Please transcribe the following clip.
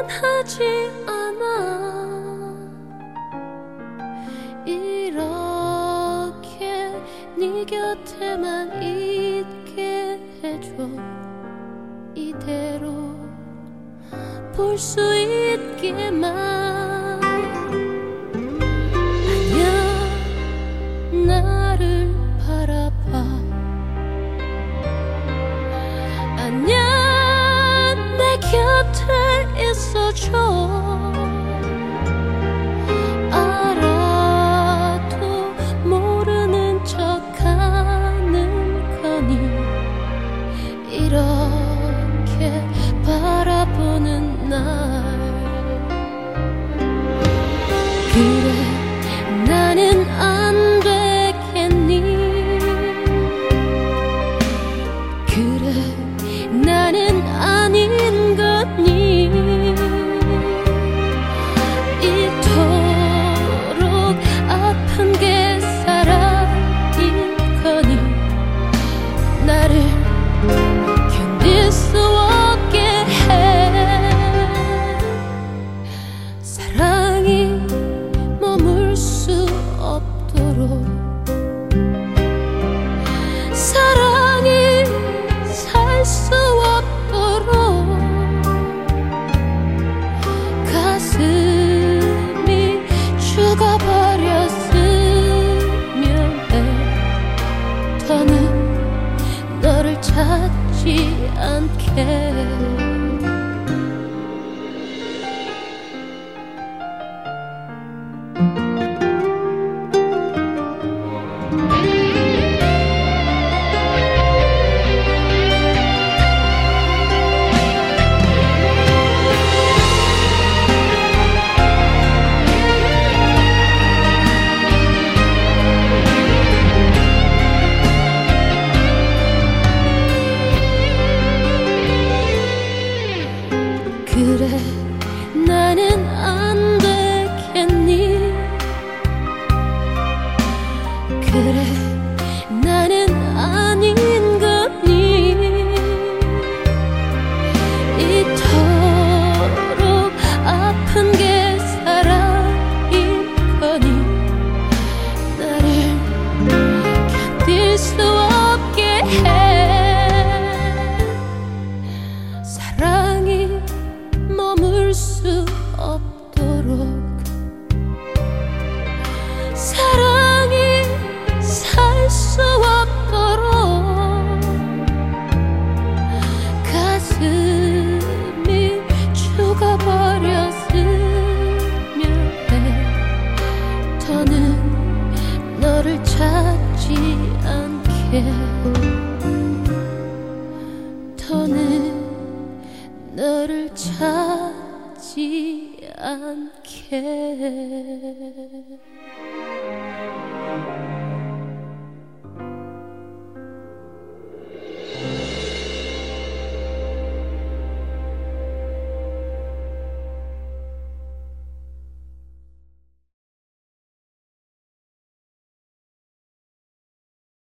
원하지 않아. 이렇게 네 곁에만 있게 해줘. 이대로 볼 수 있게만. 아니야, 나를 바라봐. 아니야, 내 곁에 있어줘. 알아도 모르는 척하는 거니. 이렇게 바라보는 날. 그래, 나는 안 되겠니? 그래, 나는 아닌 거니. 이토록 아픈 게 사랑인 거니. 나를 견딜 수 없게 해. 사랑이 머물 수 없도록. 사랑이 살 수 없도록. 가슴이 죽어버렸으면 해. 더는 너를 찾지 않게. 그래, 나는 안 되겠니? 그래, 나는 아닌 거니. 이토록 아픈 게 사랑인 거니. 나를 견딜 수 없게 해. 사랑이 머물 수 없도록. 사랑이 살 수 없도록. 가슴이 죽어버렸으면 해. 더는 너를 찾지 않게. 더는 너를 찾지 않게.